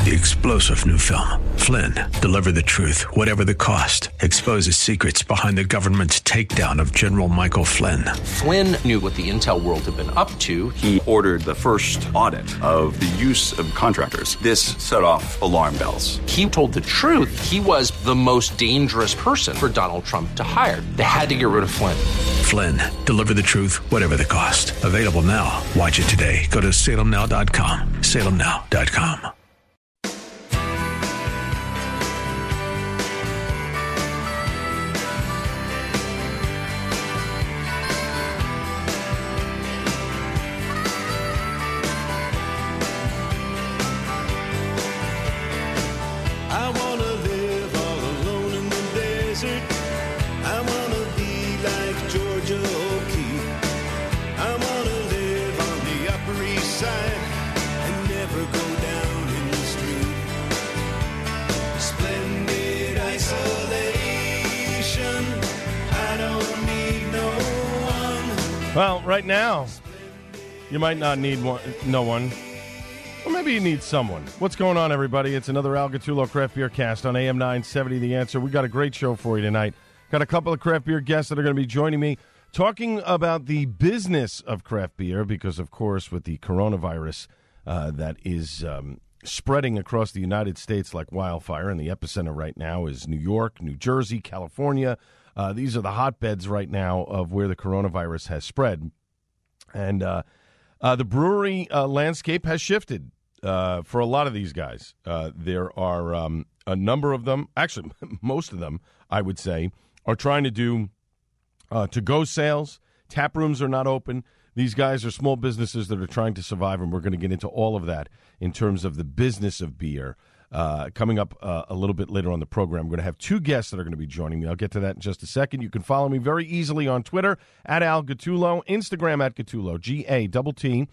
The explosive new film, Flynn, deliver the truth, whatever the cost, exposes secrets behind the government's takedown of General Michael Flynn. Flynn knew what the intel world had been up to. He ordered the first audit of the use of contractors. This set off alarm bells. He told the truth. He was the most dangerous person for Donald Trump to hire. They had to get rid of Flynn. Flynn, deliver the truth, whatever the cost. Available now. Watch it today. Go to salemnow.com. salemnow.com. Well, right now, you might not need no one. Or maybe you need someone. What's going on, everybody? It's another Al Gattullo Craft Beer Cast on AM 970 The Answer. We got a great show for you tonight. Got a couple of craft beer guests that are going to be joining me talking about the business of craft beer because, of course, with the coronavirus that is spreading across the United States like wildfire, and the epicenter right now is New York, New Jersey, California. These are the hotbeds right now of where the coronavirus has spread. And the brewery landscape has shifted for a lot of these guys. There are a number of them, actually most of them, I would say, are trying to do to-go sales. Tap rooms are not open. These guys are small businesses that are trying to survive, and we're going to get into all of that in terms of the business of beer. Coming up a little bit later on the program, I'm going to have two guests that are going to be joining me. I'll get to that in just a second. You can follow me very easily on Twitter, at Al Gattullo, Instagram at Gattullo, Gattullo,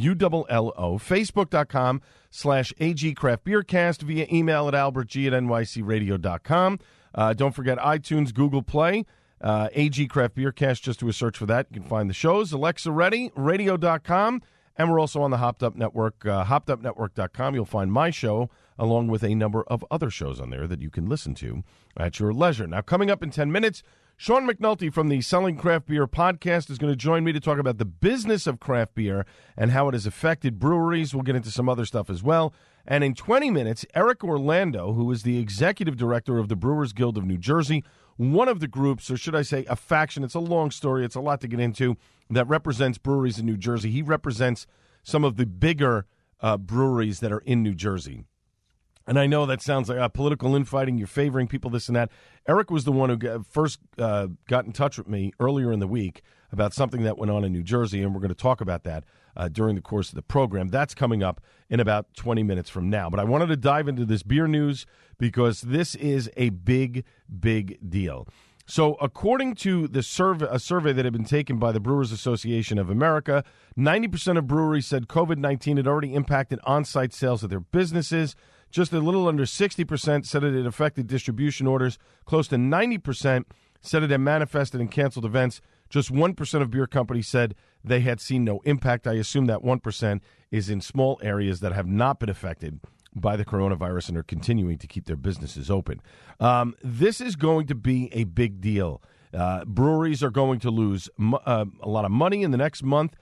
Facebook.com/AG Craft Beer Cast, via email at albertg@nycradio.com. Don't forget iTunes, Google Play, AG Craft Beer Cast, just do a search for that. You can find the shows. Alexa Ready, radio.com. And we're also on the Hopped Up Network, hoppedupnetwork.com. You'll find my show along with a number of other shows on there that you can listen to at your leisure. Now, coming up in 10 minutes, Sean McNulty from the Selling Craft Beer podcast is going to join me to talk about the business of craft beer and how it has affected breweries. We'll get into some other stuff as well. And in 20 minutes, Eric Orlando, who is the executive director of the Brewers Guild of New Jersey, one of the groups, or should I say a faction, it's a long story, it's a lot to get into, that represents breweries in New Jersey. He represents some of the bigger breweries that are in New Jersey. And I know that sounds like political infighting, you're favoring people, this and that. Eric was the one who first got in touch with me earlier in the week about something that went on in New Jersey, and we're going to talk about that during the course of the program. That's coming up in about 20 minutes from now. But I wanted to dive into this beer news because this is a big, big deal. So according to a survey that had been taken by the Brewers Association of America, 90% of breweries said COVID-19 had already impacted on-site sales of their businesses. Just a little under 60% said it had affected distribution orders. Close to 90% said it had manifested and canceled events. Just 1% of beer companies said they had seen no impact. I assume that 1% is in small areas that have not been affected by the coronavirus and are continuing to keep their businesses open. This is going to be a big deal. Breweries are going to lose a lot of money in the next month.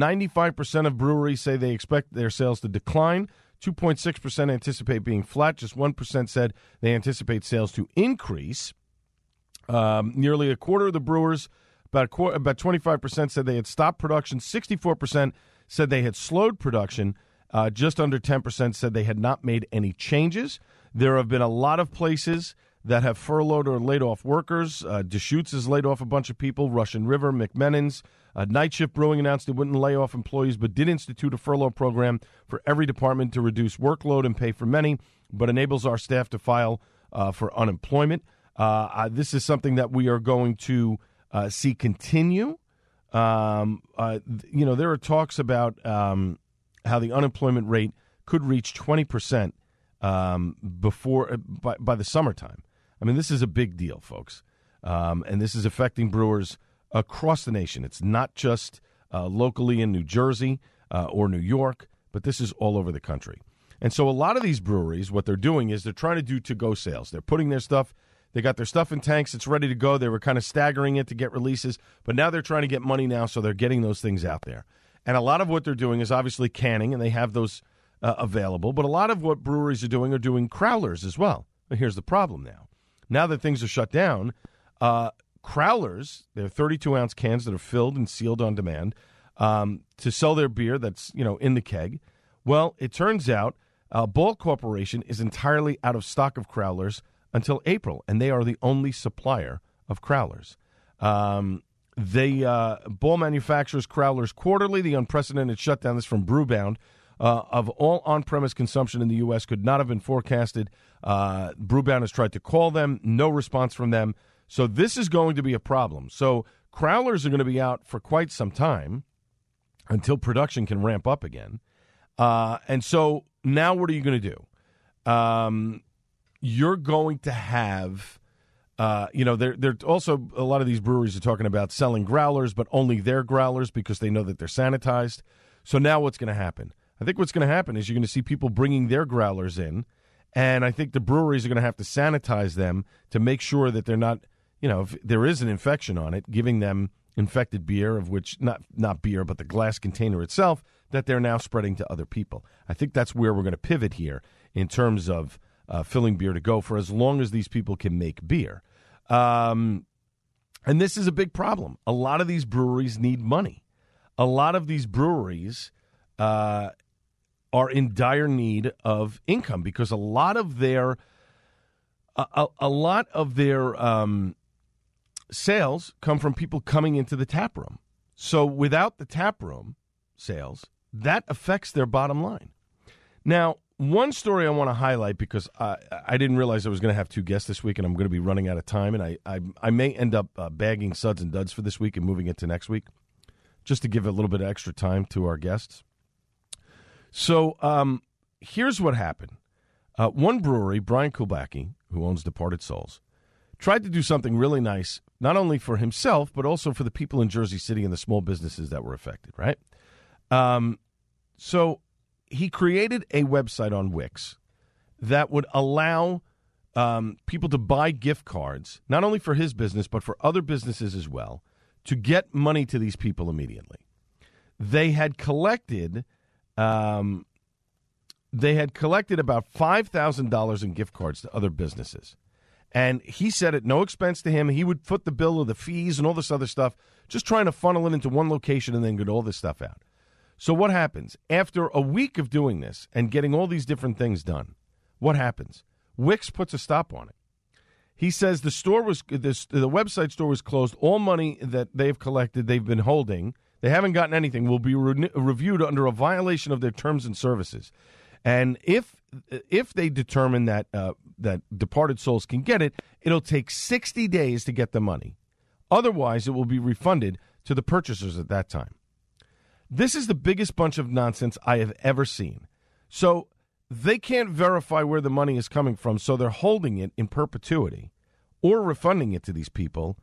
95% of breweries say they expect their sales to decline. 2.6% anticipate being flat. Just 1% said they anticipate sales to increase. Nearly a quarter of the brewers, about 25% said they had stopped production. 64% said they had slowed production. Just under 10% said they had not made any changes. There have been a lot of places that have furloughed or laid off workers. Deschutes has laid off a bunch of people. Russian River, McMennon's. Night Shift Brewing announced it wouldn't lay off employees, but did institute a furlough program for every department to reduce workload and pay for many, but enables our staff to file for unemployment. This is something that we are going to see continue. There are talks about how the unemployment rate could reach 20% by the summertime. I mean, this is a big deal, folks, and this is affecting brewers across the nation. It's not just locally in New Jersey or New York, but this is all over the country. And so a lot of these breweries, what they're doing is they're trying to do to-go sales. They're putting their stuff, they got their stuff in tanks, it's ready to go. They were kind of staggering it to get releases, but now they're trying to get money now, so they're getting those things out there. And a lot of what they're doing is obviously canning, and they have those available. But a lot of what breweries are doing crowlers as well. But here's the problem now. Now that things are shut down, crowlers, they're 32-ounce cans that are filled and sealed on demand to sell their beer that's, in the keg. Well, it turns out Ball Corporation is entirely out of stock of crowlers until April, and they are the only supplier of crowlers. Ball manufactures crowlers quarterly. The unprecedented shutdown, this from Brewbound, of all on-premise consumption in the U.S. could not have been forecasted. Brewbound has tried to call them, no response from them. So this is going to be a problem. So crowlers are going to be out for quite some time until production can ramp up again. And so now what are you going to do? You're going to have, they're also, a lot of these breweries are talking about selling growlers, but only their growlers because they know that they're sanitized. So now what's going to happen? I think what's going to happen is you're going to see people bringing their growlers in, and I think the breweries are going to have to sanitize them to make sure that they're not, if there is an infection on it, giving them infected beer, of which, not beer, but the glass container itself, that they're now spreading to other people. I think that's where we're going to pivot here in terms of filling beer to go for as long as these people can make beer. And this is a big problem. A lot of these breweries need money. A lot of these breweries are in dire need of income because a lot of their sales come from people coming into the tap room. So without the tap room sales, that affects their bottom line. Now, one story I want to highlight because I didn't realize I was going to have two guests this week, and I'm going to be running out of time, and I may end up bagging suds and duds for this week and moving it to next week, just to give a little bit of extra time to our guests. So here's what happened. One brewery, Brian Kulbacki, who owns Departed Souls, tried to do something really nice, not only for himself, but also for the people in Jersey City and the small businesses that were affected, right? So he created a website on Wix that would allow people to buy gift cards, not only for his business, but for other businesses as well, to get money to these people immediately. They had collected about $5,000 in gift cards to other businesses. And he said at no expense to him, he would foot the bill of the fees and all this other stuff, just trying to funnel it into one location and then get all this stuff out. So what happens? After a week of doing this and getting all these different things done, what happens? Wix puts a stop on it. He says the website store was closed. All money that they've collected, they've been holding, they haven't gotten anything, will be reviewed under a violation of their terms and services. And if they determine that Departed Souls can get it, it'll take 60 days to get the money. Otherwise, it will be refunded to the purchasers at that time. This is the biggest bunch of nonsense I have ever seen. So they can't verify where the money is coming from, so they're holding it in perpetuity or refunding it to these people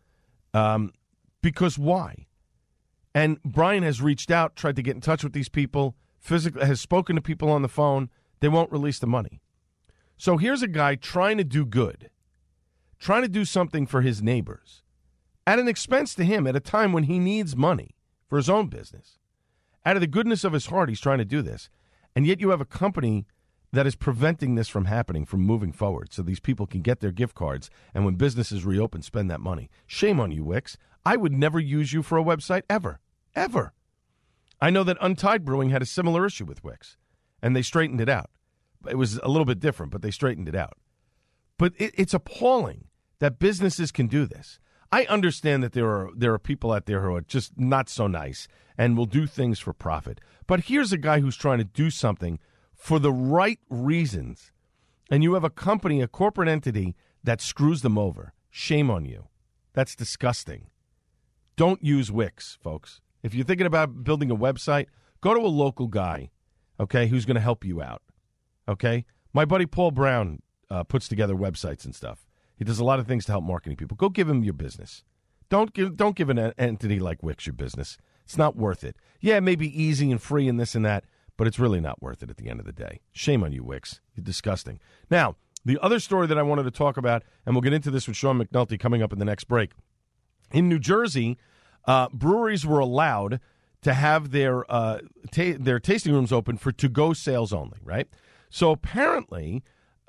because why? And Brian has reached out, tried to get in touch with these people, physically has spoken to people on the phone. They won't release the money. So here's a guy trying to do good, trying to do something for his neighbors at an expense to him at a time when he needs money for his own business. Out of the goodness of his heart, he's trying to do this. And yet you have a company that is preventing this from happening, from moving forward, so these people can get their gift cards and when businesses reopen, spend that money. Shame on you, Wix. I would never use you for a website ever. Ever. I know that Untied Brewing had a similar issue with Wix, and they straightened it out. It was a little bit different, but they straightened it out. But it's appalling that businesses can do this. I understand that there are people out there who are just not so nice and will do things for profit. But here's a guy who's trying to do something for the right reasons, and you have a company, a corporate entity, that screws them over. Shame on you. That's disgusting. Don't use Wix, folks. If you're thinking about building a website, go to a local guy, okay, who's going to help you out, okay? My buddy Paul Brown puts together websites and stuff. He does a lot of things to help marketing people. Go give him your business. Don't give an entity like Wix your business. It's not worth it. Yeah, it may be easy and free and this and that, but it's really not worth it at the end of the day. Shame on you, Wicks. You're disgusting. Now, the other story that I wanted to talk about, and we'll get into this with Sean McNulty coming up in the next break. In New Jersey, breweries were allowed to have their tasting rooms open for to-go sales only, right? So apparently,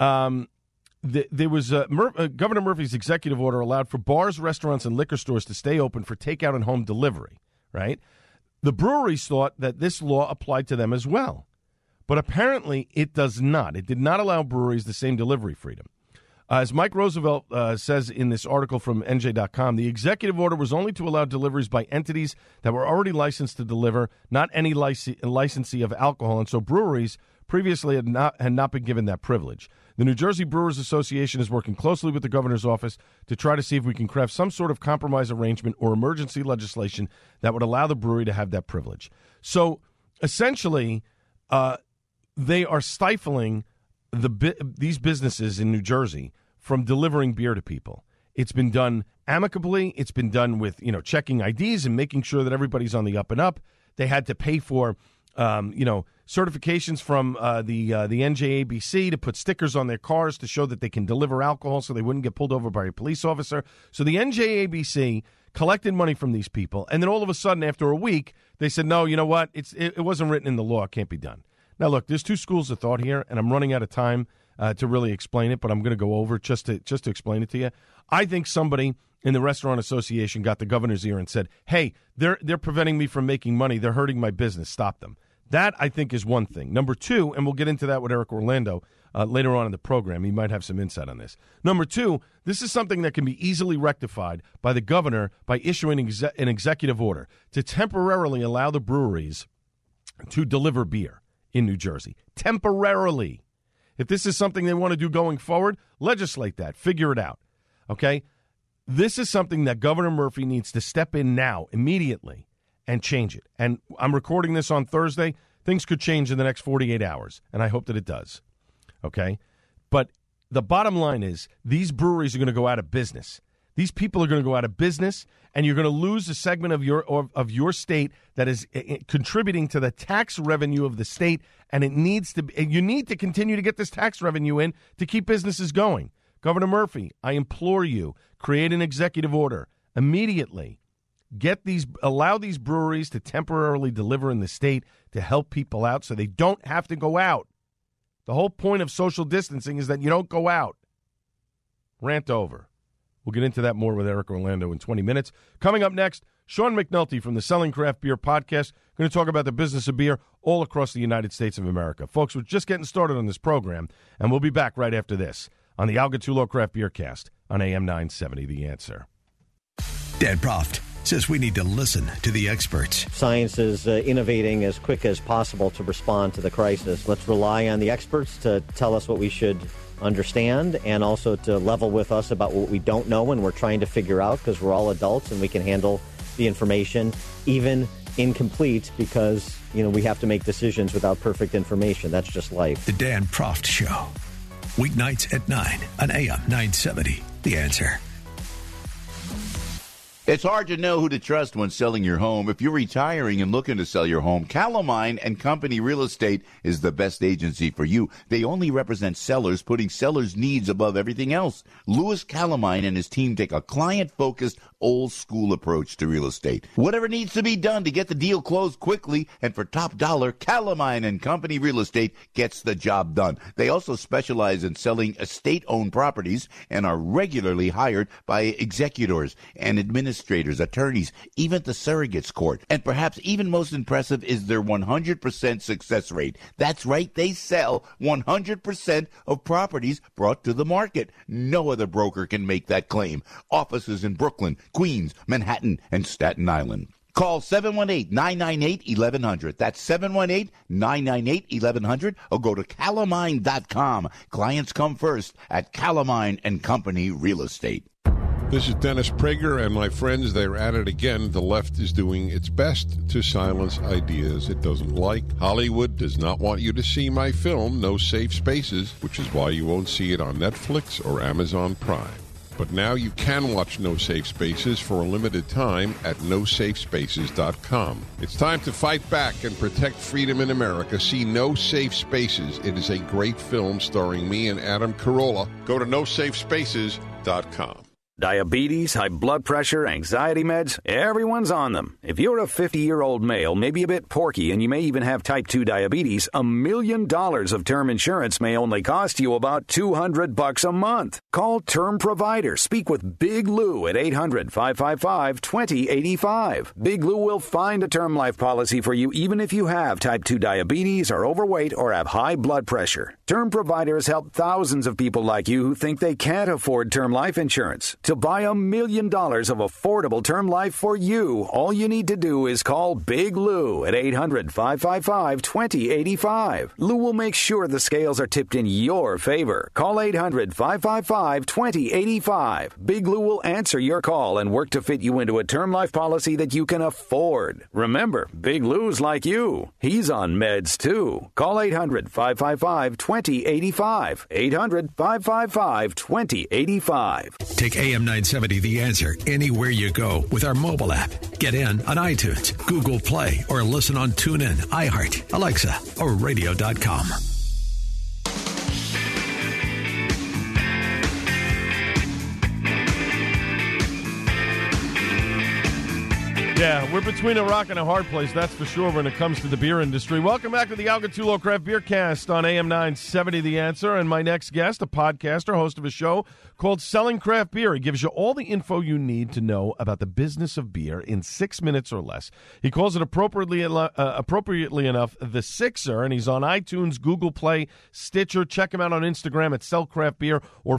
there was Governor Murphy's executive order allowed for bars, restaurants, and liquor stores to stay open for takeout and home delivery, right? The breweries thought that this law applied to them as well. But apparently it does not. It did not allow breweries the same delivery freedom. As Mike Roosevelt says in this article from NJ.com, the executive order was only to allow deliveries by entities that were already licensed to deliver, not any licensee of alcohol. And so breweries previously had not been given that privilege. The New Jersey Brewers Association is working closely with the governor's office to try to see if we can craft some sort of compromise arrangement or emergency legislation that would allow the brewery to have that privilege. So essentially, they are stifling these businesses in New Jersey from delivering beer to people. It's been done amicably. It's been done with, checking IDs and making sure that everybody's on the up and up. They had to pay for, certifications from the NJABC to put stickers on their cars to show that they can deliver alcohol so they wouldn't get pulled over by a police officer. So the NJABC collected money from these people, and then all of a sudden, after a week, they said, no, you know what? It wasn't written in the law. It can't be done. Now, look, there's two schools of thought here, and I'm running out of time to really explain it, but I'm going to go over just to explain it to you. I think somebody in the Restaurant Association got the governor's ear and said, hey, they're preventing me from making money. They're hurting my business. Stop them. That, I think, is one thing. Number two, and we'll get into that with Eric Orlando later on in the program. He might have some insight on this. Number two, this is something that can be easily rectified by the governor by issuing an executive order to temporarily allow the breweries to deliver beer in New Jersey. Temporarily. If this is something they want to do going forward, legislate that. Figure it out. Okay? This is something that Governor Murphy needs to step in now, immediately, and change it. And I'm recording this on Thursday. Things could change in the next 48 hours, and I hope that it does. Okay? But the bottom line is these breweries are going to go out of business. These people are going to go out of business, and you're going to lose a segment of your state that is contributing to the tax revenue of the state, and you need to continue to get this tax revenue in to keep businesses going. Governor Murphy, I implore you, create an executive order immediately. Allow these breweries to temporarily deliver in the state to help people out so they don't have to go out. The whole point of social distancing is that you don't go out. Rant over. We'll get into that more with Eric Orlando in 20 minutes. Coming up next, Sean McNulty from the Selling Craft Beer podcast. Going to talk about the business of beer all across the United States of America. Folks, we're just getting started on this program, and we'll be back right after this on the Al Gattullo Craft Beer Cast on AM 970, The Answer. Dan Proft says we need to listen to the experts. Science is innovating as quick as possible to respond to the crisis. Let's rely on the experts to tell us what we should understand and also to level with us about what we don't know and we're trying to figure out, because we're all adults and we can handle the information, even incomplete, because, we have to make decisions without perfect information. That's just life. The Dan Proft Show. Weeknights at 9 on AM 970. The Answer. It's hard to know who to trust when selling your home. If you're retiring and looking to sell your home, Calamine and Company Real Estate is the best agency for you. They only represent sellers, putting sellers' needs above everything else. Louis Calamine and his team take a client-focused, old-school approach to real estate. Whatever needs to be done to get the deal closed quickly and for top dollar, Calamine and Company Real Estate gets the job done. They also specialize in selling estate-owned properties and are regularly hired by executors and administrators, attorneys, even the surrogates court. And perhaps even most impressive is their 100% success rate. That's right, they sell 100% of properties brought to the market. No other broker can make that claim. Offices in Brooklyn, Queens, Manhattan, and Staten Island. Call 718-998-1100. That's 718-998-1100, or go to calamine.com. Clients come first at Calamine and Company Real Estate. This is Dennis Prager, and my friends, they're at it again. The left is doing its best to silence ideas it doesn't like. Hollywood does not want you to see my film, No Safe Spaces, which is why you won't see it on Netflix or Amazon Prime. But now you can watch No Safe Spaces for a limited time at nosafespaces.com. It's time to fight back and protect freedom in America. See No Safe Spaces. It is a great film starring me and Adam Carolla. Go to nosafespaces.com. Diabetes, high blood pressure, anxiety meds, everyone's on them. If you're a 50-year-old male, maybe a bit porky, and you may even have type 2 diabetes, $1 million of term insurance may only cost you about $200 a month. Call Term Provider. Speak with Big Lou at 800-555-2085. Big Lou will find a term life policy for you even if you have type 2 diabetes, are overweight, or have high blood pressure. Term Provider has helped thousands of people like you who think they can't afford term life insurance. To buy $1 million of affordable term life for you, all you need to do is call Big Lou at 800-555-2085. Lou will make sure the scales are tipped in your favor. Call 800-555-2085. Big Lou will answer your call and work to fit you into a term life policy that you can afford. Remember, Big Lou's like you. He's on meds too. Call 800-555-2085. 800-555-2085. Take AM 970 The Answer anywhere you go with our mobile app. Get in on iTunes, Google Play, or listen on TuneIn, iHeart, Alexa, or radio.com. Yeah, we're between a rock and a hard place, that's for sure, when it comes to the beer industry. Welcome back to the Al Gattullo Craft Beer Cast on AM 970 The Answer. And my next guest, a podcaster, host of a show called Selling Craft Beer. He gives you all the info you need to know about the business of beer in 6 minutes or less. He calls it appropriately enough the Sixer, and he's on iTunes, Google Play, Stitcher. Check him out on Instagram at Sell Craft Beer or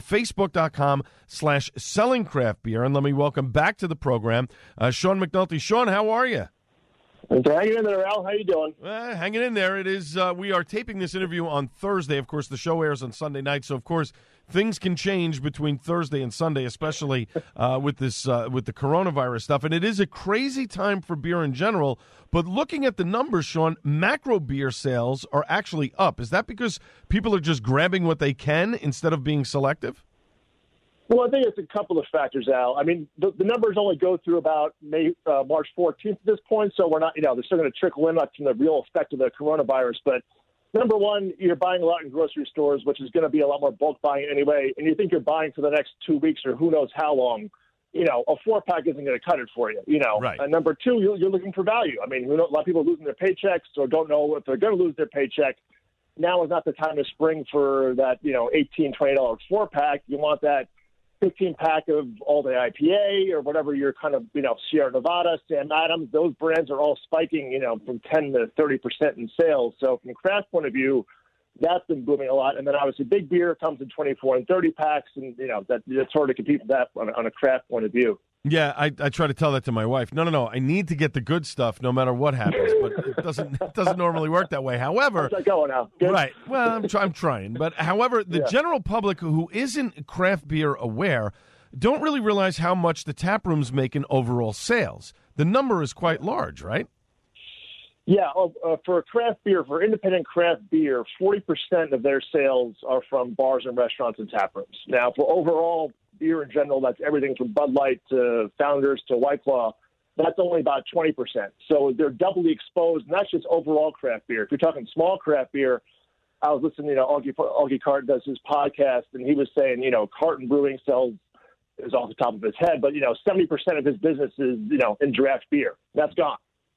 Facebook.com/Selling Craft Beer. And let me welcome back to the program Sean McNulty. Sean, how are you? Hanging in there, Al. How you doing? Hanging in there. It is. We are taping this interview on Thursday. Of course, the show airs on Sunday night, so of course things can change between Thursday and Sunday, especially with this with the coronavirus stuff. And it is a crazy time for beer in general. But looking at the numbers, Sean, macro beer sales are actually up. Is that because people are just grabbing what they can instead of being selective? Well, I think it's a couple of factors, Al. I mean, the numbers only go through about March 14th at this point, so we're not, they're still going to trickle in from the real effect of the coronavirus. But number one, you're buying a lot in grocery stores, which is going to be a lot more bulk buying anyway, and you think you're buying for the next 2 weeks or who knows how long. A 4-pack isn't going to cut it for you, Right. And number two, you're looking for value. I mean, a lot of people are losing their paychecks or don't know if they're going to lose their paycheck. Now is not the time to spring for that, $18, $20 4-pack. You want that 15-pack of all the IPA or whatever you're kind of, Sierra Nevada, Sam Adams, those brands are all spiking, from 10 to 30% in sales. So from a craft point of view, that's been booming a lot. And then obviously big beer comes in 24 and 30 packs, and, that's hard to compete with that on a craft point of view. Yeah, I try to tell that to my wife. No, I need to get the good stuff no matter what happens, but it doesn't normally work that way. However, how's that going now? Good? Right. Well, I'm trying, but however, the general public who isn't craft beer aware don't really realize how much the tap rooms make in overall sales. The number is quite large, right? Yeah, for a craft beer, for independent craft beer, 40% of their sales are from bars and restaurants and tap rooms. Now, for overall beer in general, that's everything from Bud Light to Founders to White Claw. That's only about 20%. So they're doubly exposed, and that's just overall craft beer. If you're talking small craft beer, I was listening to Augie Carton does his podcast, and he was saying, Carton Brewing sells is off the top of his head, but 70% of his business is in draft beer. That's gone.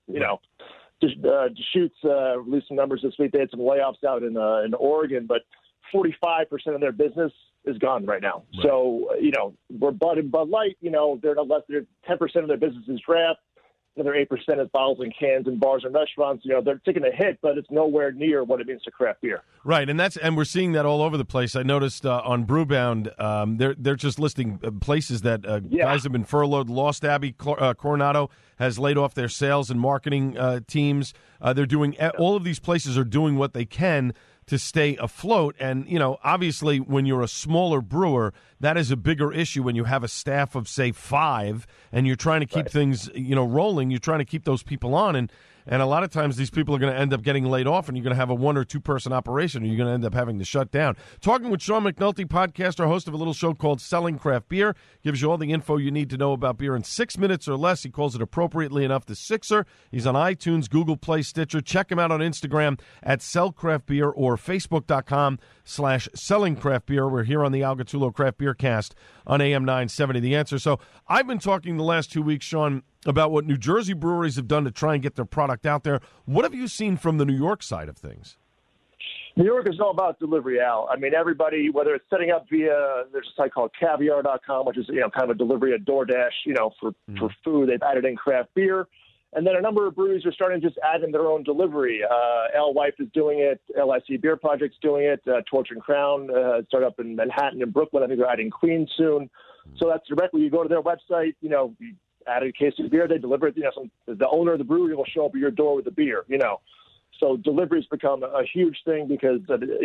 Deschutes released some numbers this week. They had some layoffs out in Oregon, but 45% of their business is gone right now. Right. So, we're Bud and Bud Light, they're not less than 10% of their business is draft. Another 8% is bottles and cans in bars and restaurants. They're taking a hit, but it's nowhere near what it means to craft beer. Right, and we're seeing that all over the place. I noticed on Brewbound, they're just listing places that guys have been furloughed. Lost Abbey Coronado has laid off their sales and marketing teams. They're doing all of these places are doing what they can to stay afloat. And, obviously when you're a smaller brewer, that is a bigger issue when you have a staff of, say, 5 and you're trying to keep things, rolling. You're trying to keep those people on. And And a lot of times these people are going to end up getting laid off, and you're going to have a 1 or 2 person operation, and you're going to end up having to shut down. Talking with Sean McNulty, podcaster, host of a little show called Selling Craft Beer. Gives you all the info you need to know about beer in 6 minutes or less. He calls it appropriately enough the Sixer. He's on iTunes, Google Play, Stitcher. Check him out on Instagram at Sell Craft Beer or Facebook.com/Selling Craft Beer. We're here on the Al Gattullo Craft Beer Cast on AM 970 The Answer. So I've been talking the last 2 weeks, Sean, about what New Jersey breweries have done to try and get their product out there. What have you seen from the New York side of things? New York is all about delivery, Al. I mean, everybody, whether it's setting up via, there's a site called Caviar.com, which is, kind of a delivery, a DoorDash, for food. They've added in craft beer. And then a number of breweries are starting to just add in their own delivery. Alewife is doing it. LIC Beer Project's doing it. Torch and Crown started up in Manhattan and Brooklyn. I think they're adding Queens soon. So that's directly, you go to their website, you add a case of beer, they deliver it. The owner of the brewery will show up at your door with the beer, So delivery's become a huge thing because,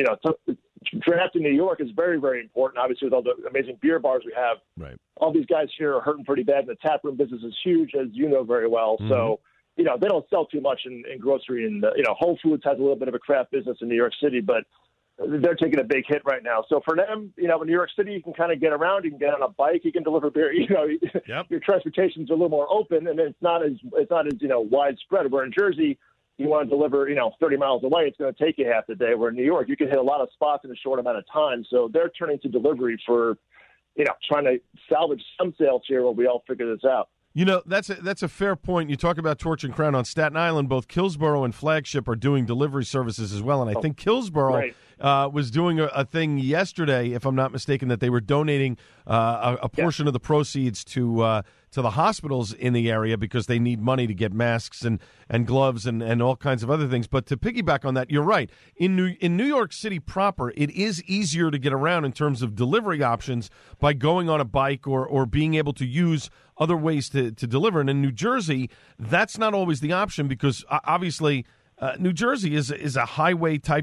draft in New York is very, very important. Obviously, with all the amazing beer bars we have, right. All these guys here are hurting pretty bad, and the taproom business is huge, as you know very well. Mm-hmm. So, they don't sell too much in grocery. And, Whole Foods has a little bit of a craft business in New York City, but they're taking a big hit right now. So for them, in New York City, you can kind of get around. You can get on a bike. You can deliver beer. Yep. Your transportation's a little more open, and it's not as widespread. Where in Jersey, you want to deliver, 30 miles away, it's going to take you half the day. Where in New York, you can hit a lot of spots in a short amount of time. So they're turning to delivery for, trying to salvage some sales here while we all figure this out. That's a fair point. You talk about Torch and Crown on Staten Island. Both Killsborough and Flagship are doing delivery services as well. And I think Killsborough was doing a thing yesterday, if I'm not mistaken, that they were donating a portion of the proceeds to the hospitals in the area because they need money to get masks and gloves and all kinds of other things. But to piggyback on that, you're right. In New York City proper, it is easier to get around in terms of delivery options by going on a bike or being able to use other ways to deliver. And in New Jersey, that's not always the option because obviously New Jersey is a highway type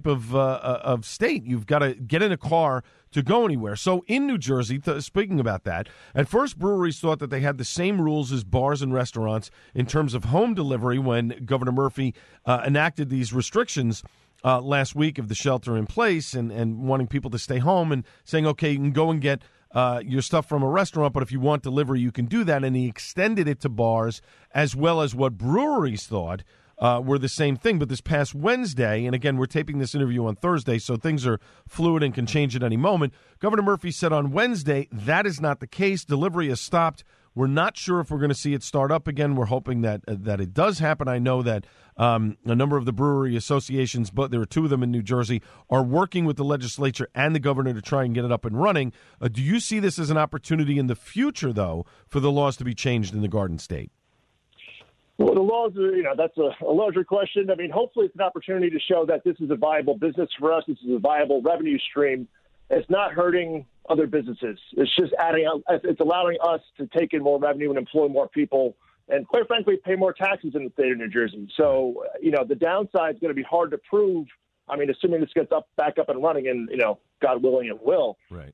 of state. You've got to get in a car to go anywhere. So in New Jersey, speaking about that, at first breweries thought that they had the same rules as bars and restaurants in terms of home delivery when Governor Murphy enacted these restrictions last week of the shelter in place and wanting people to stay home and saying, okay, you can go and get your stuff from a restaurant, but if you want delivery, you can do that. And he extended it to bars as well as what breweries thought were the same thing. But this past Wednesday, and again, we're taping this interview on Thursday, so things are fluid and can change at any moment. Governor Murphy said on Wednesday that is not the case. Delivery has stopped. We're not sure if we're going to see it start up again. We're hoping that it does happen. I know that a number of the brewery associations, but there are 2 of them in New Jersey, are working with the legislature and the governor to try and get it up and running. Do you see this as an opportunity in the future, though, for the laws to be changed in the Garden State? Well, the laws are, that's a larger question. I mean, hopefully it's an opportunity to show that this is a viable business for us. This is a viable revenue stream. It's not hurting other businesses. It's just it's allowing us to take in more revenue and employ more people and, quite frankly, pay more taxes in the state of New Jersey. So, the downside is going to be hard to prove. I mean, assuming this gets back up and running and, God willing, it will. Right.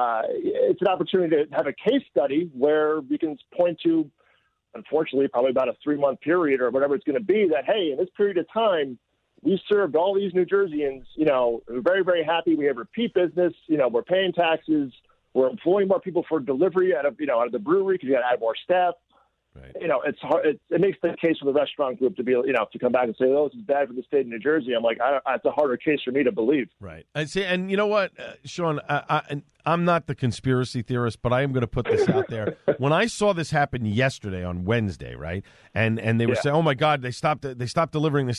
It's an opportunity to have a case study where we can point to, unfortunately, probably about a 3-month period or whatever it's going to be that, hey, in this period of time, we served all these New Jerseyans, we're very, very happy. We have repeat business. We're paying taxes. We're employing more people for delivery out of the brewery because you got to add more staff. Right. It's hard. It makes the case for the restaurant group to be, to come back and say, oh, this is bad for the state of New Jersey. I'm like, it's a harder case for me to believe. Right. I see. And you know what, Sean, I'm not the conspiracy theorist, but I am going to put this out there. When I saw this happen yesterday on Wednesday, right, and they were saying, oh, my God, they stopped delivering.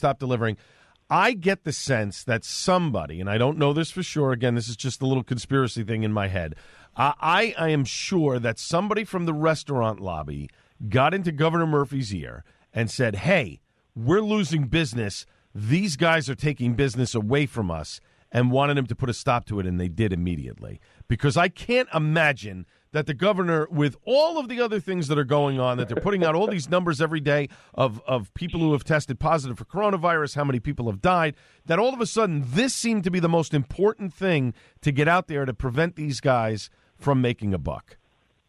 I get the sense that somebody, and I don't know this for sure, again, this is just a little conspiracy thing in my head, I am sure that somebody from the restaurant lobby got into Governor Murphy's ear and said, hey, we're losing business. These guys are taking business away from us, and wanted him to put a stop to it, and they did immediately. Because I can't imagine that the governor, with all of the other things that are going on, that they're putting out all these numbers every day of people who have tested positive for coronavirus, how many people have died, that all of a sudden this seemed to be the most important thing to get out there to prevent these guys from making a buck, right?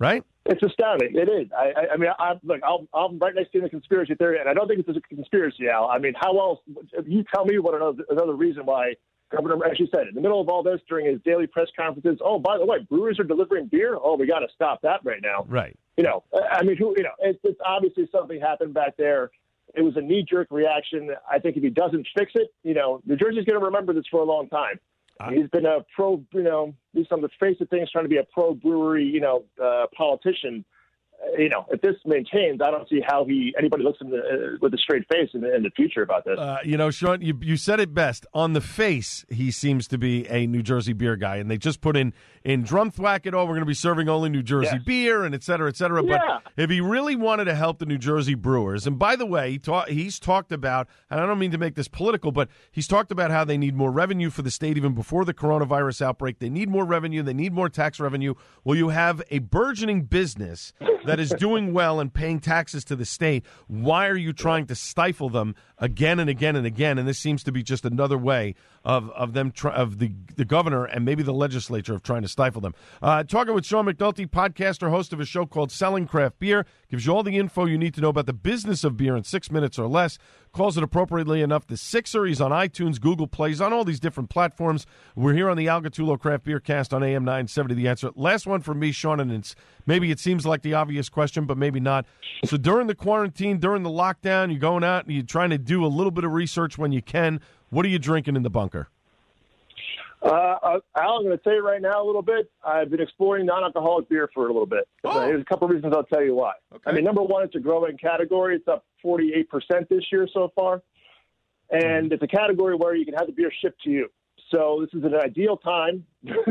It's astounding. It is. I mean, I'm right next to the conspiracy theory, and I don't think it's a conspiracy, Al. I mean, how else? You tell me what another reason why Governor, as you said, in the middle of all this, during his daily press conferences, oh, by the way, breweries are delivering beer. Oh, we got to stop that right now. Right. I mean, it's obviously something happened back there. It was a knee-jerk reaction. I think if he doesn't fix it, New Jersey's going to remember this for a long time. He's been a pro, he's on the face of things trying to be a pro-brewery, politician. If this maintains, I don't see how anybody looks with a straight face in the future about this. Sean, you said it best. On the face, he seems to be a New Jersey beer guy, and they just put in Drumthwacket, we're going to be serving only New Jersey beer, and et cetera, et cetera. Yeah. But if he really wanted to help the New Jersey brewers, and by the way, he's talked about, and I don't mean to make this political, but he's talked about how they need more revenue for the state even before the coronavirus outbreak. They need more revenue. They need more tax revenue. Well, you have a burgeoning business that is doing well and paying taxes to the state. Why are you trying to stifle them again and again and again? And this seems to be just another way of them of the governor and maybe the legislature of trying to stifle them. Talking with Sean McNulty, podcaster, host of a show called Selling Craft Beer, gives you all the info you need to know about the business of beer in 6 minutes or less. Calls it appropriately enough the Sixer. He's on iTunes, Google Play, he's on all these different platforms. We're here on the Al Gattullo Craft Beer Cast on AM 970. The Answer. Last one for me, Sean, and maybe it seems like the obvious question, but maybe not. So during the quarantine, during the lockdown, you're going out and you're trying to do a little bit of research when you can. What are you drinking in the bunker? Al, I'm going to tell you right now a little bit. I've been exploring non-alcoholic beer for a little bit. There's a couple of reasons I'll tell you why. Okay. I mean, number one, it's a growing category. It's up 48% this year so far. And it's a category where you can have the beer shipped to you. So this is an ideal time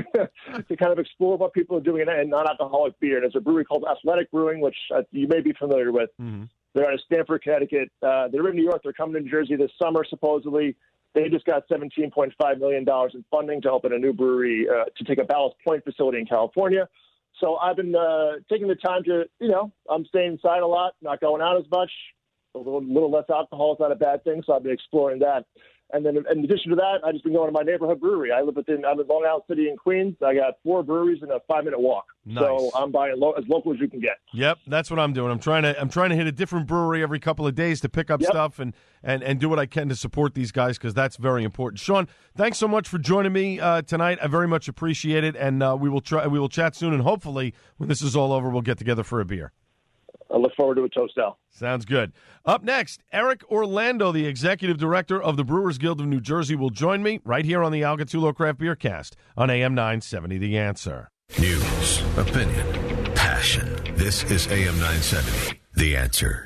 to kind of explore what people are doing in non-alcoholic beer. And there's a brewery called Athletic Brewing, which you may be familiar with. Mm-hmm. They're out of Stamford, Connecticut. They're in New York. They're coming to New Jersey this summer, supposedly. They just got $17.5 million in funding to open a new brewery to take a Ballast Point facility in California. So I've been taking the time to, I'm staying inside a lot, not going out as much. A little less alcohol is not a bad thing, so I've been exploring that. And then in addition to that, I've just been going to my neighborhood brewery. I'm in Long Island City in Queens. I got 4 breweries in a 5-minute walk. Nice. So I'm buying as local as you can get. Yep, that's what I'm doing. I'm trying to hit a different brewery every couple of days to pick up stuff and do what I can to support these guys because that's very important. Sean, thanks so much for joining me tonight. I very much appreciate it, and we will chat soon. And hopefully, when this is all over, we'll get together for a beer. I look forward to a toast, Al. Sounds good. Up next, Eric Orlando, the executive director of the Brewers Guild of New Jersey, will join me right here on the Al Gattullo Craft Beer Cast on AM 970 The Answer. News, opinion, passion. This is AM 970 The Answer.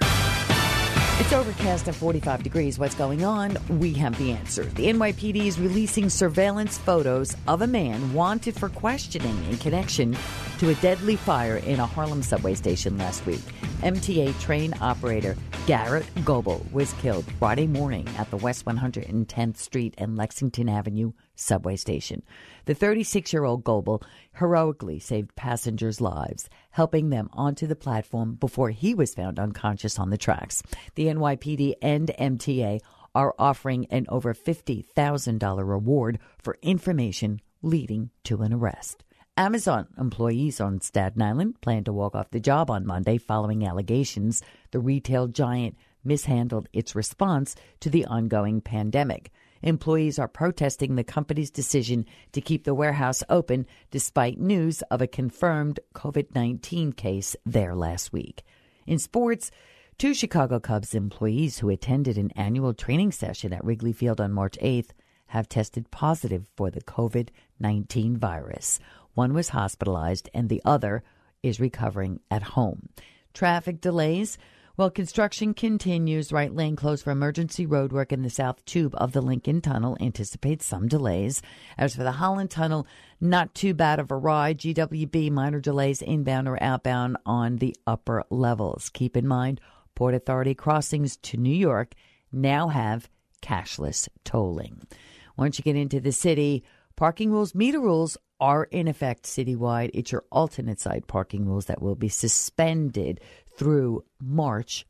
It's overcast at 45 degrees. What's going on? We have the answer. The NYPD is releasing surveillance photos of a man wanted for questioning in connection to a deadly fire in a Harlem subway station last week. MTA train operator Garrett Goebel was killed Friday morning at the West 110th Street and Lexington Avenue subway station. The 36-year-old Goebel heroically saved passengers' lives, helping them onto the platform before he was found unconscious on the tracks. The NYPD and MTA are offering an over $50,000 reward for information leading to an arrest. Amazon employees on Staten Island plan to walk off the job on Monday following allegations the retail giant mishandled its response to the ongoing pandemic. Employees are protesting the company's decision to keep the warehouse open despite news of a confirmed COVID-19 case there last week. In sports, 2 Chicago Cubs employees who attended an annual training session at Wrigley Field on March 8th have tested positive for the COVID-19 virus. One was hospitalized and the other is recovering at home. Traffic delays. While construction continues, right lane closed for emergency roadwork in the south tube of the Lincoln Tunnel. Anticipates some delays. As for the Holland Tunnel, not too bad of a ride. GWB, minor delays inbound or outbound on the upper levels. Keep in mind, Port Authority crossings to New York now have cashless tolling. Once you get into the city, parking rules, meter rules are in effect citywide. It's your alternate side parking rules that will be suspended through March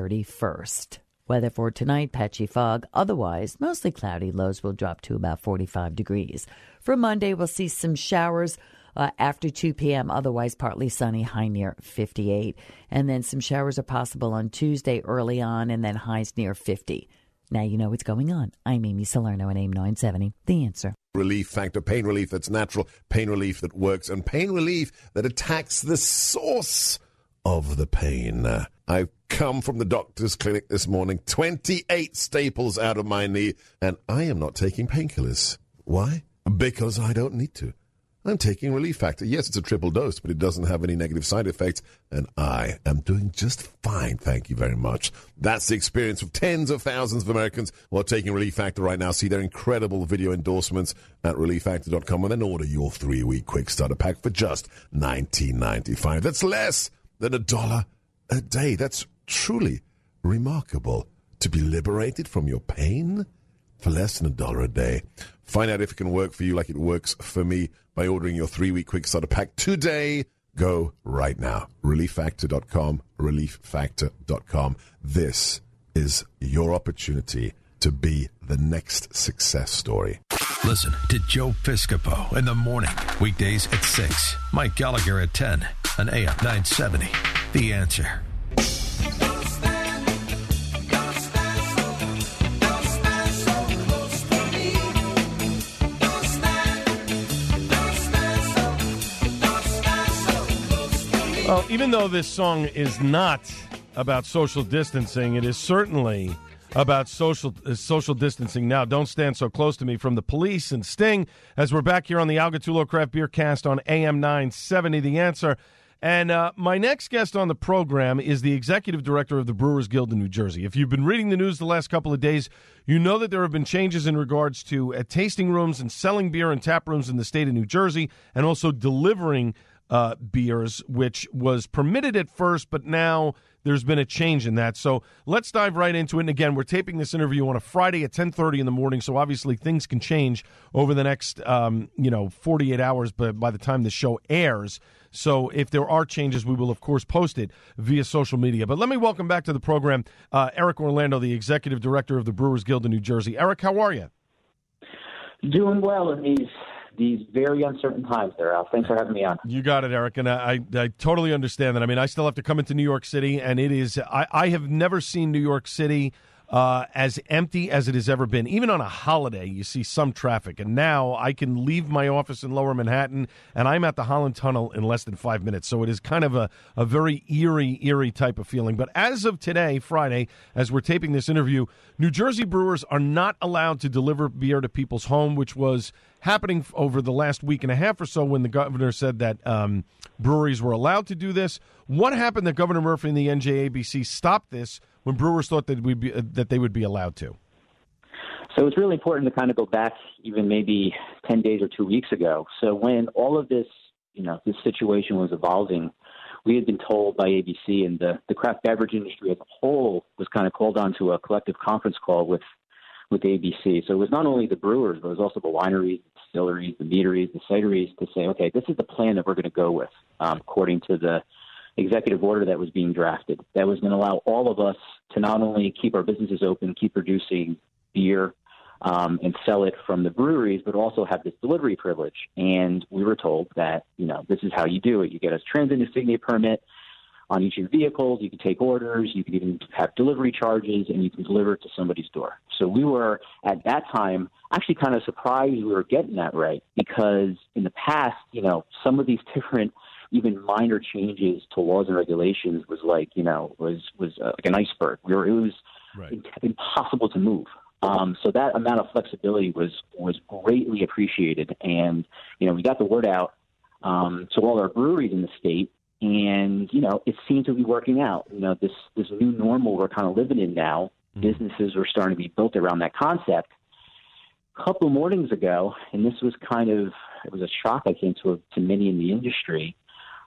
31st. Weather for tonight, patchy fog. Otherwise, mostly cloudy. Lows will drop to about 45 degrees. For Monday, we'll see some showers after 2 p.m., otherwise partly sunny, high near 58. And then some showers are possible on Tuesday early on, and then highs near 50. Now you know what's going on. I'm Amy Salerno at AIM 970. The Answer. Relief Factor, pain relief that's natural, pain relief that works, and pain relief that attacks the source of the pain. I've come from the doctor's clinic this morning, 28 staples out of my knee, and I am not taking painkillers. Why? Because I don't need to. I'm taking Relief Factor. Yes, it's a triple dose, but it doesn't have any negative side effects, and I am doing just fine, thank you very much. That's the experience of tens of thousands of Americans who are taking Relief Factor right now. See their incredible video endorsements at ReliefFactor.com, and then order your 3-week quick starter pack for just $19.95. That's less than $1 a day. That's truly remarkable. To be liberated from your pain for less than $1 a day. Find out if it can work for you like it works for me by ordering your 3-week quick starter pack today. Go right now. ReliefFactor.com, ReliefFactor.com. This is your opportunity to be the next success story. Listen to Joe Piscopo in the morning, weekdays at 6. Mike Gallagher at 10 on AM 970. The Answer. Well, even though this song is not about social distancing, it is certainly about social distancing now. Don't stand so close to me from the Police and Sting as we're back here on the Al Gattullo Craft Beer Cast on AM 970, The Answer. And my next guest on the program is the executive director of the Brewers Guild in New Jersey. If you've been reading the news the last couple of days, you know that there have been changes in regards to tasting rooms and selling beer in tap rooms in the state of New Jersey, and also delivering beers, which was permitted at first, but now there's been a change in that. So let's dive right into it. And again, we're taping this interview on a Friday at 10:30 in the morning, so obviously things can change over the next 48 hours by the time the show airs. So if there are changes, we will, of course, post it via social media. But let me welcome back to the program Eric Orlando, the executive director of the Brewers Guild in New Jersey. Eric, how are you? Doing well in these very uncertain times there, Al. Thanks for having me on. You got it, Eric, and I totally understand that. I mean, I still have to come into New York City, and it is I have never seen New York City as empty as it has ever been. Even on a holiday, you see some traffic, and now I can leave my office in Lower Manhattan, and I'm at the Holland Tunnel in less than 5 minutes. So it is kind of a very eerie type of feeling. But as of today, Friday, as we're taping this interview, New Jersey brewers are not allowed to deliver beer to people's home, which was happening over the last week and a half or so when the governor said that breweries were allowed to do this. What happened that Governor Murphy and the NJABC stopped this when brewers thought that they would be allowed to? So it's really important to kind of go back even maybe 10 days or 2 weeks ago. So when all of this, this situation was evolving, we had been told by ABC and the craft beverage industry as a whole was kind of called on to a collective conference call with ABC. So it was not only the brewers, but it was also the wineries, the distilleries, the meaderies, the cideries to say, okay, this is the plan that we're going to go with, according to the executive order that was being drafted. That was going to allow all of us to not only keep our businesses open, keep producing beer, and sell it from the breweries, but also have this delivery privilege. And we were told that, this is how you do it. You get a transit insignia permit on each of your vehicles. You can take orders. You can even have delivery charges, and you can deliver it to somebody's door. So we were, at that time, actually kind of surprised we were getting that right, because in the past, some of these different, even minor changes to laws and regulations was like, was like an iceberg. It was impossible to move. So that amount of flexibility was greatly appreciated. And, we got the word out to all our breweries in the state. And, it seemed to be working out. This new normal we're kind of living in now, businesses are starting to be built around that concept. A couple of mornings ago, and this was it was a shock, I think, to many in the industry.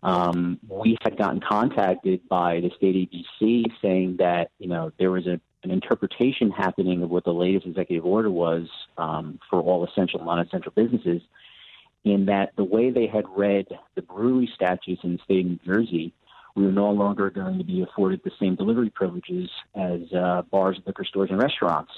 We had gotten contacted by the state ABC saying that, there was an interpretation happening of what the latest executive order was for all essential and non-essential businesses, in that the way they had read the brewery statutes in the state of New Jersey, we were no longer going to be afforded the same delivery privileges as bars, liquor stores, and restaurants.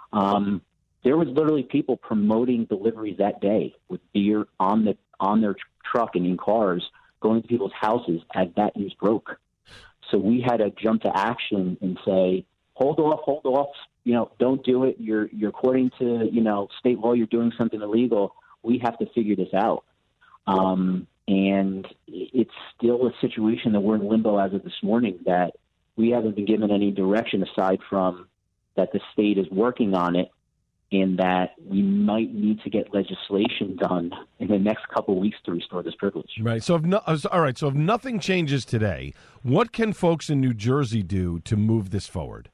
There was literally people promoting deliveries that day with beer on their truck and in cars going to people's houses as that news broke. So we had to jump to action and say, hold off, don't do it. You're according to, state law, you're doing something illegal. We have to figure this out. And it's still a situation that we're in limbo as of this morning, that we haven't been given any direction aside from that the state is working on it, and that we might need to get legislation done in the next couple of weeks to restore this privilege. Right. So if nothing changes today, what can folks in New Jersey do to move this forward?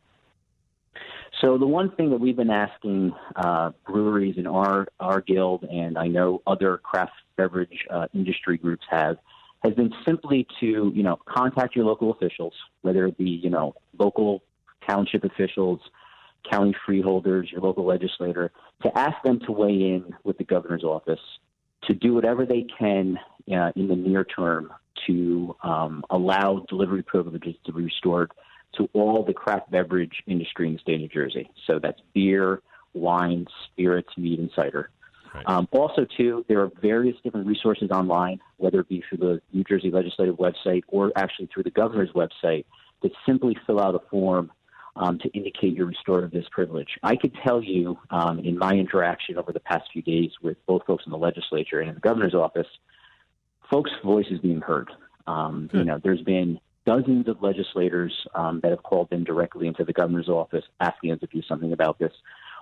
So the one thing that we've been asking breweries in our guild, and I know other craft beverage industry groups has been simply to, contact your local officials, whether it be, local township officials, county freeholders, your local legislator, to ask them to weigh in with the governor's office to do whatever they can in the near term to allow delivery privileges to be restored to all the craft beverage industry in the state of New Jersey. So that's beer, wine, spirits, mead, and cider. Right. Also, too, there are various different resources online, whether it be through the New Jersey Legislative website or actually through the governor's website, that simply fill out a form to indicate your restorative this privilege. I could tell you in my interaction over the past few days with both folks in the legislature and in the governor's office, folks' voices being heard. There's been dozens of legislators that have called in directly into the governor's office asking us to do something about this.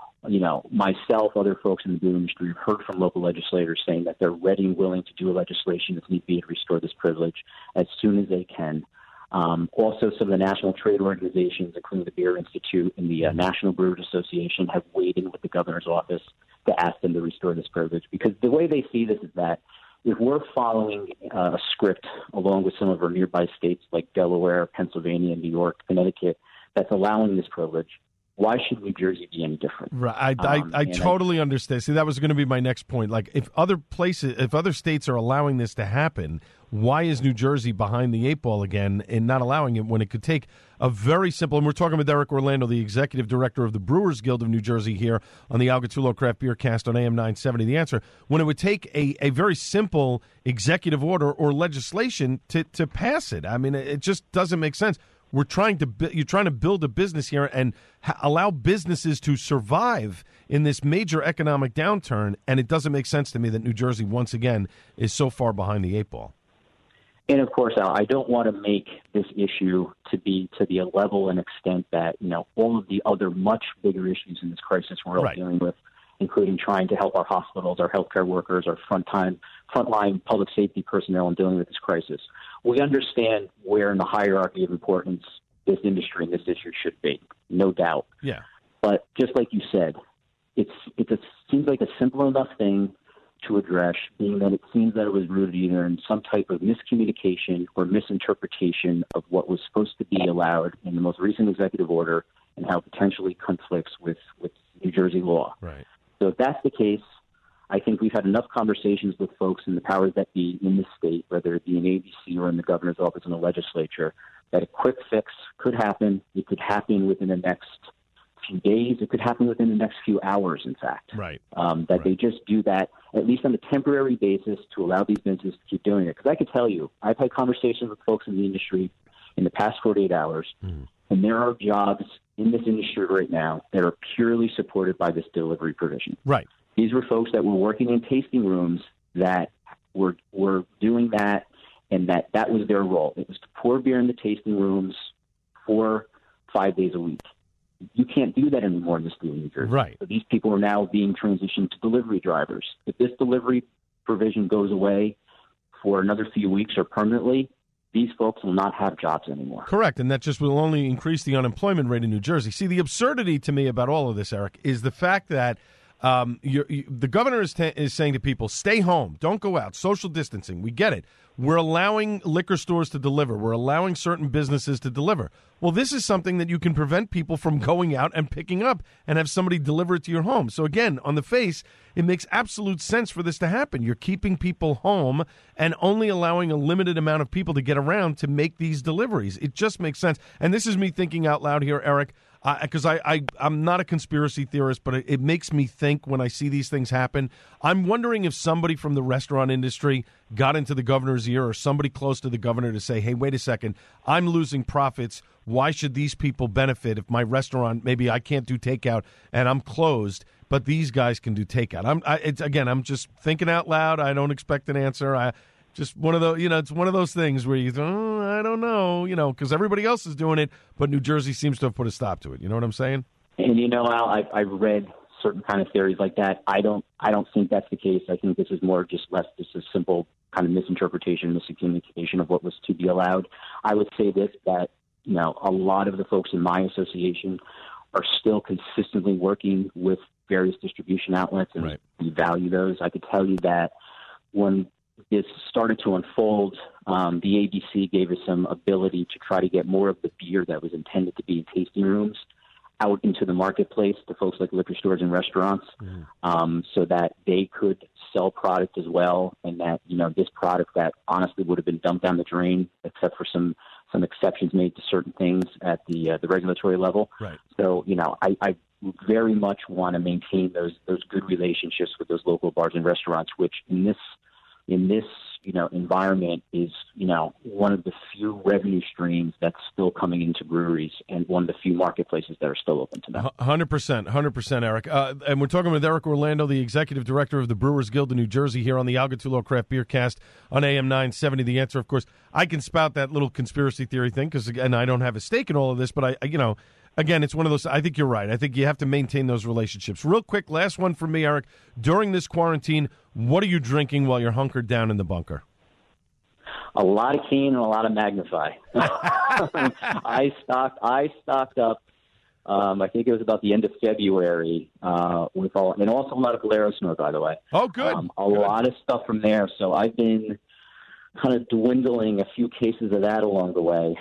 Myself, other folks in the beer industry have heard from local legislators saying that they're ready and willing to do a legislation that's need be to restore this privilege as soon as they can. Also, some of the national trade organizations, including the Beer Institute and the National Brewers Association, have weighed in with the governor's office to ask them to restore this privilege. Because the way they see this is that if we're following a script along with some of our nearby states like Delaware, Pennsylvania, New York, Connecticut, that's allowing this privilege, why should New Jersey be any different? Right. I totally understand. See, that was going to be my next point. Like, if other states are allowing this to happen, why is New Jersey behind the eight ball again in not allowing it when it could take a very simple, and we're talking with Eric Orlando, the executive director of the Brewers Guild of New Jersey here on the Al Gattullo Craft Beer Cast on AM 970, The Answer, when it would take a very simple executive order or legislation to pass it. I mean, it just doesn't make sense. You're trying to build a business here and allow businesses to survive in this major economic downturn, and it doesn't make sense to me that New Jersey, once again, is so far behind the eight ball. And, of course, Al, I don't want to make this issue to be to the level and extent that, all of the other much bigger issues in this crisis we're all dealing with, including trying to help our hospitals, our healthcare workers, our frontline public safety personnel in dealing with this crisis. We understand where in the hierarchy of importance this industry and this issue should be, no doubt. Yeah. But just like you said, it seems like a simple enough thing to address, being that it seems that it was rooted either in some type of miscommunication or misinterpretation of what was supposed to be allowed in the most recent executive order and how it potentially conflicts with New Jersey law. Right. So if that's the case, I think we've had enough conversations with folks in the powers that be in the state, whether it be in ABC or in the governor's office and the legislature, that a quick fix could happen. It could happen within the next few days. It could happen within the next few hours, in fact. Right. They just do that, at least on a temporary basis, to allow these businesses to keep doing it. Because I can tell you, I've had conversations with folks in the industry in the past 48 hours, and there are jobs in this industry right now that are purely supported by this delivery provision. Right. These were folks that were working in tasting rooms that were doing that, and that was their role. It was to pour beer in the tasting rooms 4-5 days a week. You can't do that anymore in the state of New Jersey. Right. So these people are now being transitioned to delivery drivers. If this delivery provision goes away for another few weeks or permanently, these folks will not have jobs anymore. Correct, and that just will only increase the unemployment rate in New Jersey. See, the absurdity to me about all of this, Eric, is the fact that the governor is saying to people, stay home, don't go out, social distancing. We get it. We're allowing liquor stores to deliver. We're allowing certain businesses to deliver. Well, this is something that you can prevent people from going out and picking up and have somebody deliver it to your home. So again, on the face, it makes absolute sense for this to happen. You're keeping people home and only allowing a limited amount of people to get around to make these deliveries. It just makes sense. And this is me thinking out loud here, Eric. because I'm not a conspiracy theorist, but it makes me think when I see these things happen. I'm wondering if somebody from the restaurant industry got into the governor's ear or somebody close to the governor to say, hey, wait a second, I'm losing profits. Why should these people benefit if my restaurant, maybe I can't do takeout and I'm closed, but these guys can do takeout? I'm just thinking out loud. I don't expect an answer. Just one of those, it's one of those things where you think, I don't know, because everybody else is doing it, but New Jersey seems to have put a stop to it. You know what I'm saying? And Al, I've read certain kind of theories like that. I don't think that's the case. I think this is more just a simple kind of misinterpretation, miscommunication of what was to be allowed. I would say this, that, a lot of the folks in my association are still consistently working with various distribution outlets, and we value those. I could tell you that when this started to unfold, the ABC gave us some ability to try to get more of the beer that was intended to be in tasting rooms out into the marketplace to folks like liquor stores and restaurants, so that they could sell product as well, and that this product that honestly would have been dumped down the drain, except for some exceptions made to certain things at the regulatory level. Right. So I very much want to maintain those good relationships with those local bars and restaurants, which in this environment is, one of the few revenue streams that's still coming into breweries and one of the few marketplaces that are still open to them. 100%, Eric. And we're talking with Eric Orlando, the executive director of the Brewers Guild of New Jersey, here on the Al Gattullo Craft Beer Cast on AM 970. The Answer, of course, I can spout that little conspiracy theory thing because, again, I don't have a stake in all of this, but again, it's one of those. I think you're right. I think you have to maintain those relationships. Real quick, last one from me, Eric. During this quarantine, what are you drinking while you're hunkered down in the bunker? A lot of Cane and a lot of Magnify. I stocked up. I think it was about the end of February and also a lot of Valero Smoke, by the way. Oh, good. A lot of stuff from there. So I've been kind of dwindling a few cases of that along the way.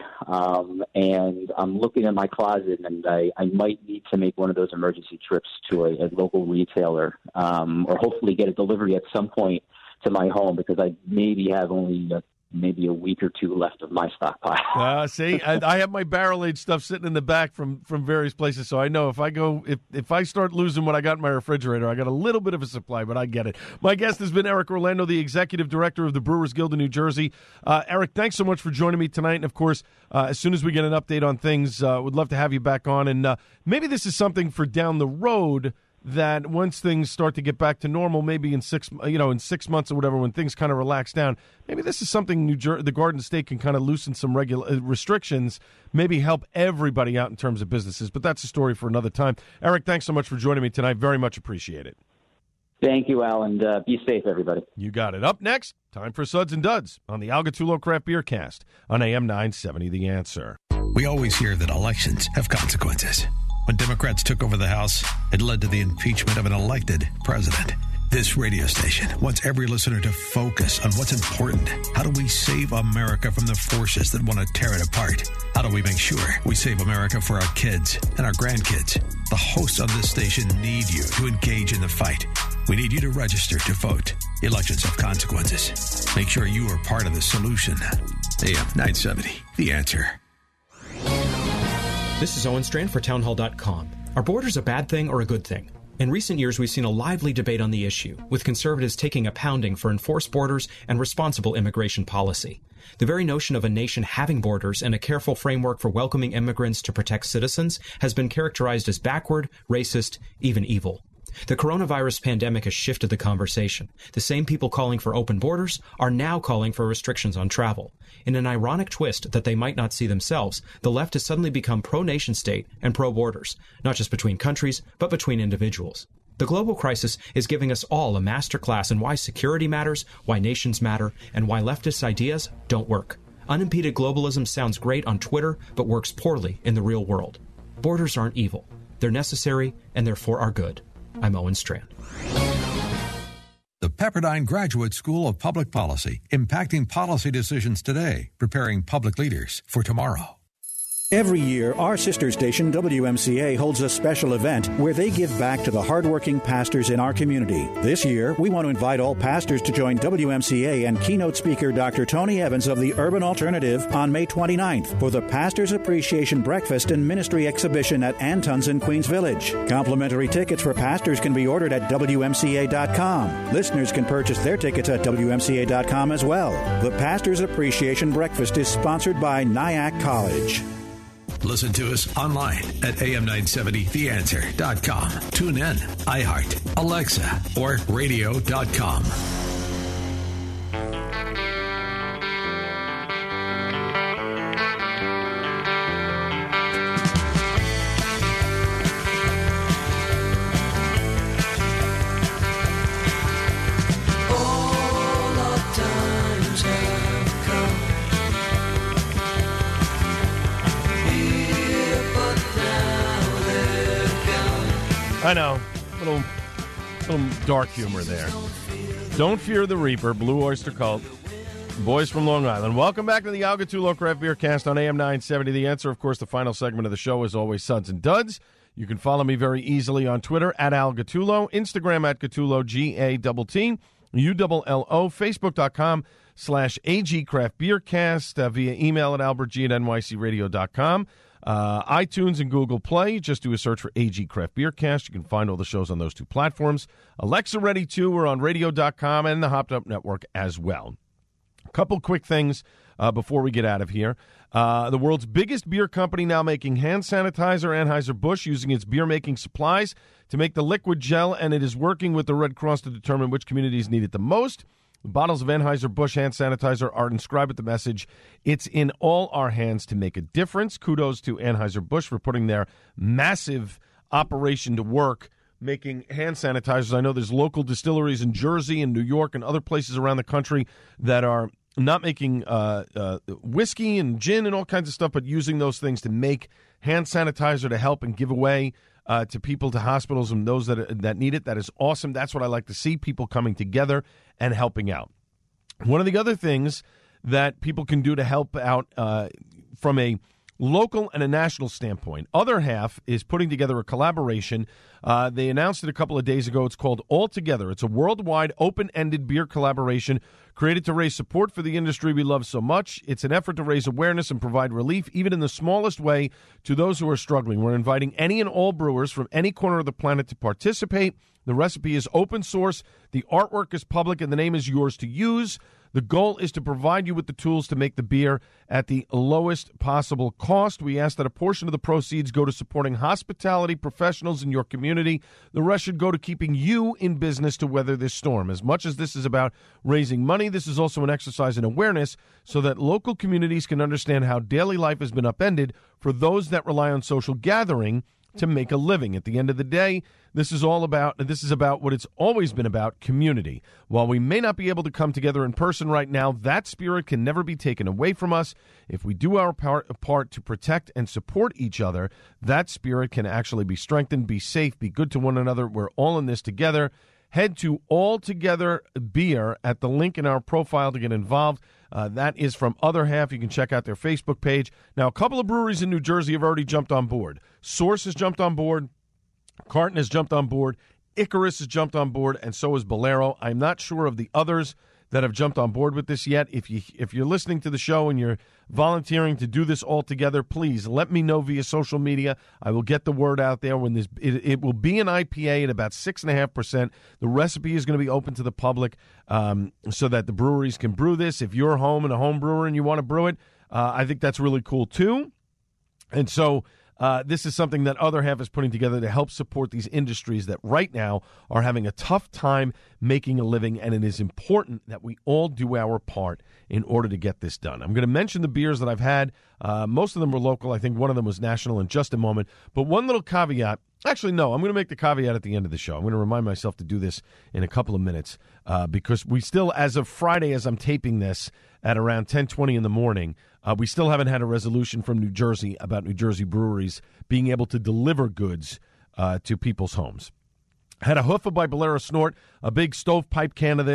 And I'm looking at my closet, and I might need to make one of those emergency trips to a local retailer, or hopefully get a delivery at some point to my home, because I maybe have only maybe a week or two left of my stockpile. See, I have my barrel-aged stuff sitting in the back from various places, so I know if I start losing what I got in my refrigerator, I got a little bit of a supply, but I get it. My guest has been Eric Orlando, the executive director of the Brewers Guild of New Jersey. Eric, thanks so much for joining me tonight, and of course, as soon as we get an update on things, would love to have you back on, and maybe this is something for down the road, that once things start to get back to normal, maybe in 6 months or whatever, when things kind of relax down, maybe this is something the Garden State can kind of loosen some restrictions, maybe help everybody out in terms of businesses. But that's a story for another time. Eric, thanks so much for joining me tonight. Very much appreciate it. Thank you, Al, and be safe, everybody. You got it. Up next, time for Suds and Duds on the Al Gattullo Craft Beer Cast on AM 970 The Answer. We always hear that elections have consequences. When Democrats took over the House, it led to the impeachment of an elected president. This radio station wants every listener to focus on what's important. How do we save America from the forces that want to tear it apart? How do we make sure we save America for our kids and our grandkids? The hosts on this station need you to engage in the fight. We need you to register to vote. Elections have consequences. Make sure you are part of the solution. AM 970, The Answer. This is Owen Strand for Townhall.com. Are borders a bad thing or a good thing? In recent years, we've seen a lively debate on the issue, with conservatives taking a pounding for enforced borders and responsible immigration policy. The very notion of a nation having borders and a careful framework for welcoming immigrants to protect citizens has been characterized as backward, racist, even evil. The coronavirus pandemic has shifted the conversation. The same people calling for open borders are now calling for restrictions on travel. In an ironic twist that they might not see themselves, the left has suddenly become pro-nation state and pro-borders, not just between countries, but between individuals. The global crisis is giving us all a masterclass in why security matters, why nations matter, and why leftist ideas don't work. Unimpeded globalism sounds great on Twitter, but works poorly in the real world. Borders aren't evil. They're necessary, and they're for our good. I'm Owen Strand. The Pepperdine Graduate School of Public Policy, impacting policy decisions today, preparing public leaders for tomorrow. Every year, our sister station, WMCA, holds a special event where they give back to the hardworking pastors in our community. This year, we want to invite all pastors to join WMCA and keynote speaker Dr. Tony Evans of the Urban Alternative on May 29th for the Pastors Appreciation Breakfast and Ministry Exhibition at Anton's in Queens Village. Complimentary tickets for pastors can be ordered at WMCA.com. Listeners can purchase their tickets at WMCA.com as well. The Pastors Appreciation Breakfast is sponsored by Nyack College. Listen to us online at am970theanswer.com. Tune in, iHeart, Alexa, or radio.com. I know, little dark humor there. Don't Fear the Reaper, Blue Oyster Cult, boys from Long Island. Welcome back to the Al Gattullo Craft Beer Cast on AM 970. The Answer, of course, the final segment of the show is always Suds and Duds. You can follow me very easily on Twitter at Al Gattullo, Instagram at Gattullo, G-A-T-T, U-L-L-O, Facebook.com/AG Craft Beer Cast, via email at albertg@nycradio.com. iTunes and Google Play. Just do a search for AG Craft Beer Cast. You can find all the shows on those two platforms. Alexa Ready too. We're on radio.com and the Hopped Up Network as well. A couple quick things before we get out of here. The world's biggest beer company now making hand sanitizer, Anheuser-Busch, using its beer-making supplies to make the liquid gel, and it is working with the Red Cross to determine which communities need it the most. The bottles of Anheuser-Busch hand sanitizer are inscribed with the message, "It's in all our hands to make a difference." Kudos to Anheuser-Busch for putting their massive operation to work, making hand sanitizers. I know there's local distilleries in Jersey and New York and other places around the country that are not making whiskey and gin and all kinds of stuff, but using those things to make hand sanitizer to help and give away to people, to hospitals, and those that need it. That is awesome. That's what I like to see, people coming together and helping out. One of the other things that people can do to help out from a local and a national standpoint, Other Half is putting together a collaboration. They announced it a couple of days ago. It's called All Together. It's a worldwide open-ended beer collaboration created to raise support for the industry we love so much. It's an effort to raise awareness and provide relief, even in the smallest way, to those who are struggling. We're inviting any and all brewers from any corner of the planet to participate. The recipe is open source, the artwork is public, and the name is yours to use. The goal is to provide you with the tools to make the beer at the lowest possible cost. We ask that a portion of the proceeds go to supporting hospitality professionals in your community. The rest should go to keeping you in business to weather this storm. As much as this is about raising money, this is also an exercise in awareness so that local communities can understand how daily life has been upended for those that rely on social gathering to make a living. At the end of the day, this is about what it's always been about, community. While we may not be able to come together in person right now, that spirit can never be taken away from us. If we do our part to protect and support each other, that spirit can actually be strengthened, be safe, be good to one another. We're all in this together. Head to All Together Beer at the link in our profile to get involved. That is from Other Half. You can check out their Facebook page. Now, a couple of breweries in New Jersey have already jumped on board. Source has jumped on board. Carton has jumped on board. Icarus has jumped on board, and so has Bolero. I'm not sure of the others that have jumped on board with this yet. If you're listening to the show and you're volunteering to do this all together, please let me know via social media. I will get the word out there. When it will be an IPA at about 6.5%. The recipe is going to be open to the public so that the breweries can brew this. If you're home and a home brewer and you want to brew it, I think that's really cool too. And so this is something that Other Half is putting together to help support these industries that right now are having a tough time making a living, and it is important that we all do our part in order to get this done. I'm going to mention the beers that I've had. Most of them were local. I think one of them was national in just a moment. But one little caveat. Actually, no, I'm going to make the caveat at the end of the show. I'm going to remind myself to do this in a couple of minutes because we still, as of Friday, as I'm taping this at around 10:20 in the morning, we still haven't had a resolution from New Jersey about New Jersey breweries being able to deliver goods to people's homes. Had a Hoofa by Bolero Snort, a big stovepipe can of this.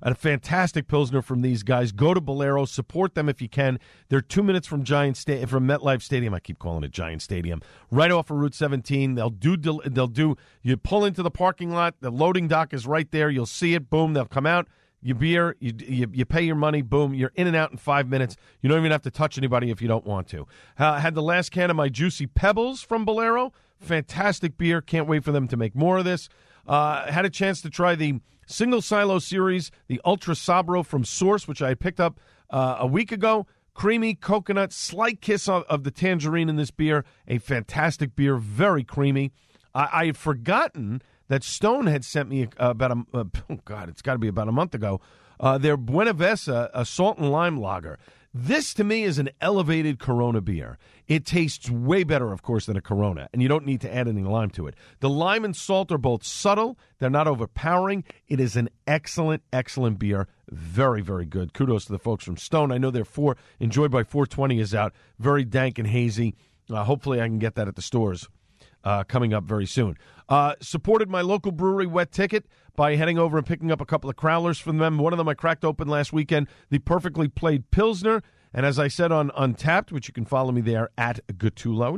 A fantastic Pilsner from these guys. Go to Bolero. Support them if you can. They're 2 minutes from from MetLife Stadium. I keep calling it Giant Stadium. Right off of Route 17. They'll do. You pull into the parking lot. The loading dock is right there. You'll see it. Boom. They'll come out. You beer. You pay your money. Boom. You're in and out in 5 minutes. You don't even have to touch anybody if you don't want to. Had the last can of my Juicy Pebbles from Bolero. Fantastic beer. Can't wait for them to make more of this. Had a chance to try the Single Silo Series, the Ultra Sabro from Source, which I had picked up a week ago. Creamy coconut, slight kiss of the tangerine in this beer. A fantastic beer, very creamy. I had forgotten that Stone had sent me it's got to be about a month ago, their Buena Vesa, a salt and lime lager. This, to me, is an elevated Corona beer. It tastes way better, of course, than a Corona, and you don't need to add any lime to it. The lime and salt are both subtle. They're not overpowering. It is an excellent, excellent beer. Very, very good. Kudos to the folks from Stone. I know their Enjoyed by 420 is out. Very dank and hazy. Hopefully I can get that at the stores coming up very soon. Supported my local brewery, Wet Ticket, by heading over and picking up a couple of crowlers from them. One of them I cracked open last weekend, the Perfectly Played Pilsner. And as I said on Untapped, which you can follow me there at Gattullo,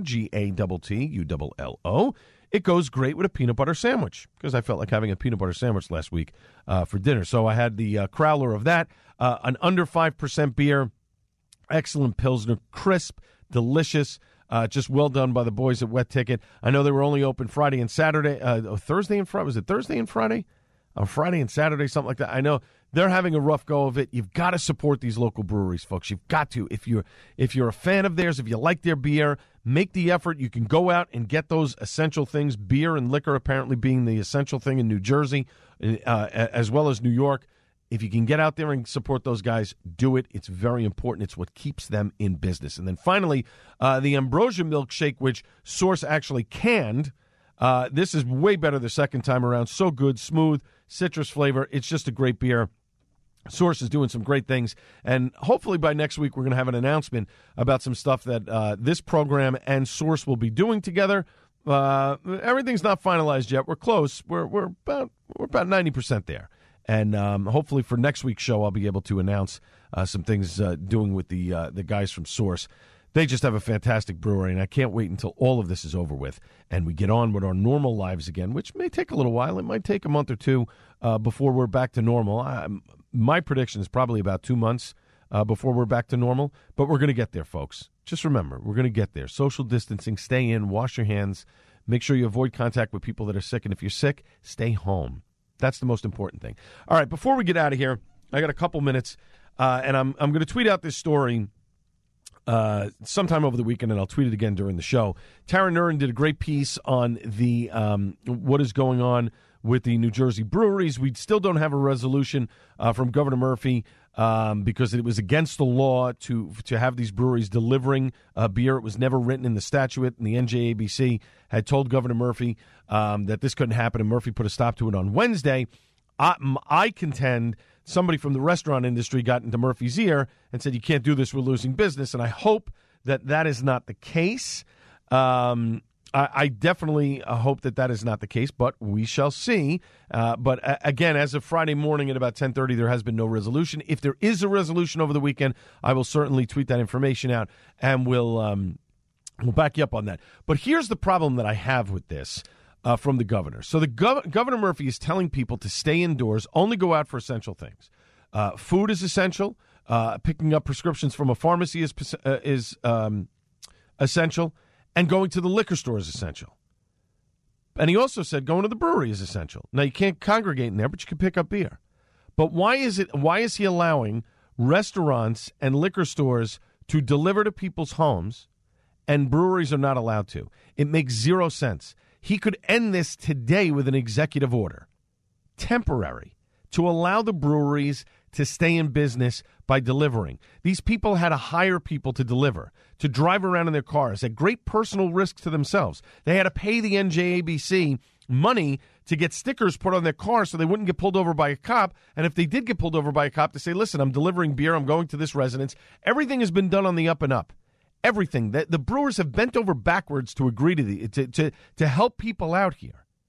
Gattullo, it goes great with a peanut butter sandwich because I felt like having a peanut butter sandwich last week for dinner. So I had the crowler of that, an under 5% beer, excellent Pilsner, crisp, delicious. Just well done by the boys at Wet Ticket. I know they were only open Friday and Saturday. Thursday and Friday. Was it Thursday and Friday? Friday and Saturday, something like that. I know they're having a rough go of it. You've got to support these local breweries, folks. You've got to. If you're a fan of theirs, if you like their beer, make the effort. You can go out and get those essential things. Beer and liquor apparently being the essential thing in New Jersey, as well as New York. If you can get out there and support those guys, do it. It's very important. It's what keeps them in business. And then finally, the Ambrosia milkshake, which Source actually canned. This is way better the second time around. So good, smooth, citrus flavor. It's just a great beer. Source is doing some great things. And hopefully by next week, we're going to have an announcement about some stuff that this program and Source will be doing together. Everything's not finalized yet. We're close. We're about 90% there. And hopefully for next week's show, I'll be able to announce some things doing with the guys from Source. They just have a fantastic brewery, and I can't wait until all of this is over with and we get on with our normal lives again, which may take a little while. It might take a month or two before we're back to normal. My prediction is probably about 2 months before we're back to normal, but we're going to get there, folks. Just remember, we're going to get there. Social distancing, stay in, wash your hands, make sure you avoid contact with people that are sick, and if you're sick, stay home. That's the most important thing. All right, before we get out of here, I got a couple minutes, and I'm going to tweet out this story sometime over the weekend, and I'll tweet it again during the show. Tara Nurin did a great piece on the what is going on with the New Jersey breweries. We still don't have a resolution from Governor Murphy because it was against the law to have these breweries delivering beer. It was never written in the statute, and the NJABC had told Governor Murphy that this couldn't happen, and Murphy put a stop to it on Wednesday. I contend somebody from the restaurant industry got into Murphy's ear and said, you can't do this, we're losing business, and I hope that is not the case. I definitely hope that is not the case, but we shall see. But again, as of Friday morning at about 10:30, there has been no resolution. If there is a resolution over the weekend, I will certainly tweet that information out, and we'll back you up on that. But here's the problem that I have with this from the governor. So the Governor Murphy is telling people to stay indoors, only go out for essential things. Food is essential. Picking up prescriptions from a pharmacy is essential. And going to the liquor store is essential. And he also said going to the brewery is essential. Now, you can't congregate in there, but you can pick up beer. But why is he allowing restaurants and liquor stores to deliver to people's homes and breweries are not allowed to? It makes zero sense. He could end this today with an executive order, temporary, to allow the breweries to stay in business by delivering. These people had to hire people to deliver, to drive around in their cars at great personal risk to themselves. They had to pay the NJABC money to get stickers put on their cars so they wouldn't get pulled over by a cop. And if they did get pulled over by a cop, to say, listen, I'm delivering beer, I'm going to this residence. Everything has been done on the up and up. Everything. The brewers have bent over backwards to agree to help people out here.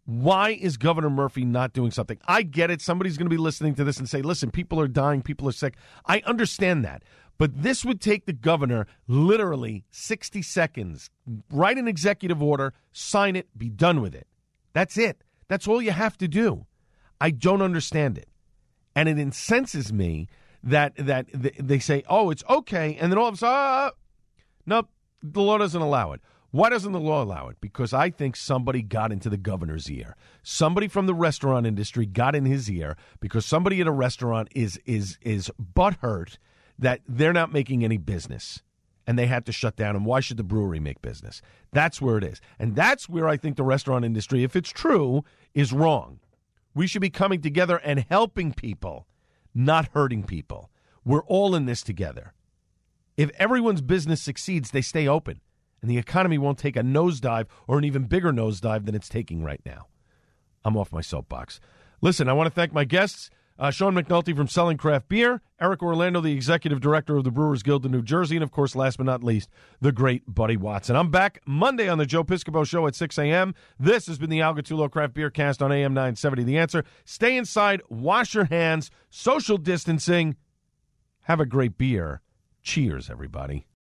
Why is Governor Murphy not doing something? I get it. Somebody's going to be listening to this and say, listen, people are dying, people are sick. I understand that. But this would take the governor literally 60 seconds. Write an executive order, sign it, be done with it. That's it. That's all you have to do. I don't understand it. And it incenses me that they say, oh, it's okay. And then all of a sudden, nope, the law doesn't allow it. Why doesn't the law allow it? Because I think somebody got into the governor's ear. Somebody from the restaurant industry got in his ear because somebody at a restaurant is butthurt that they're not making any business and they had to shut down. And why should the brewery make business? That's where it is. And that's where I think the restaurant industry, if it's true, is wrong. We should be coming together and helping people, not hurting people. We're all in this together. If everyone's business succeeds, they stay open. And the economy won't take a nosedive or an even bigger nosedive than it's taking right now. I'm off my soapbox. Listen, I want to thank my guests, Sean McNulty from Selling Craft Beer, Eric Orlando, the executive director of the Brewers Guild of New Jersey, and, of course, last but not least, the great Buddy Watson. I'm back Monday on the Joe Piscopo Show at 6 a.m. This has been the Al Gattullo Craft Beer Cast on AM 970. The Answer. Stay inside, wash your hands, social distancing, have a great beer. Cheers, everybody.